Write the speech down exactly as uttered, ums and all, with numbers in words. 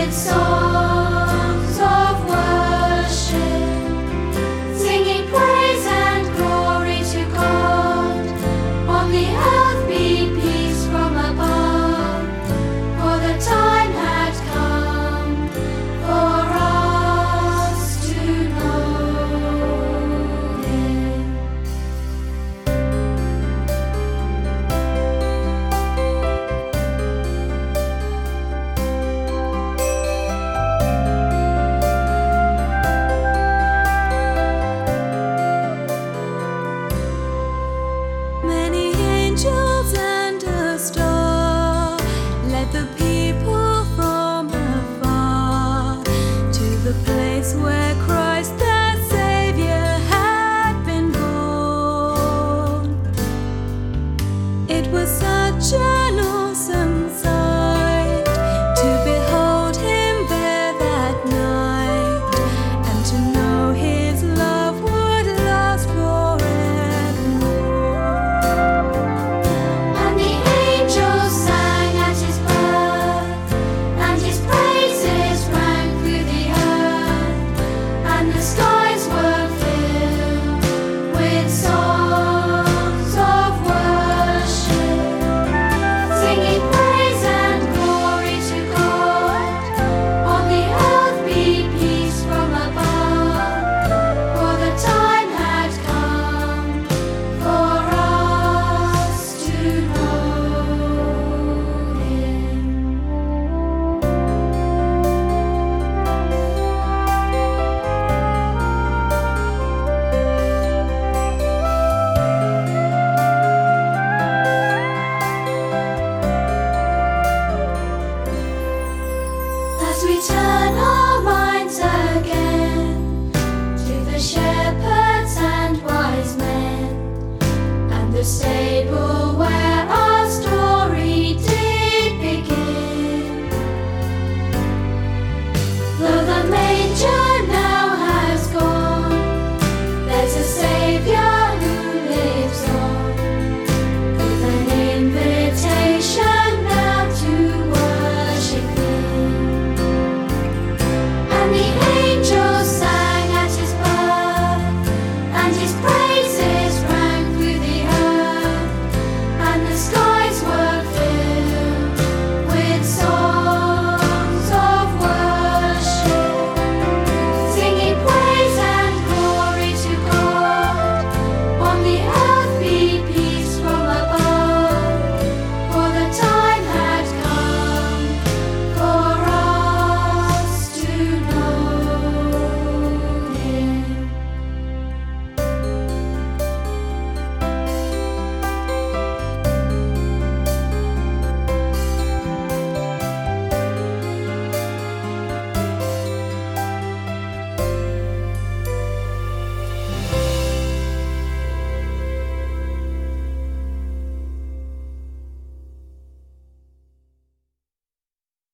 with songs of worship, singing praise and glory to God. On the earth be peace from above, for the time had come for us to know Him. Many angels and a star led the people from afar to the place where Christ their Savior had been born. It was such an awesome sight to behold Him there that night, and to know His love would last forevermore. And the angels sang at His birth, and His praises rang through the earth, and the skies were filled with songs of worship, singing praise and glory to God. On the earth be peace from above, for the time had come for us to know Him. As we turn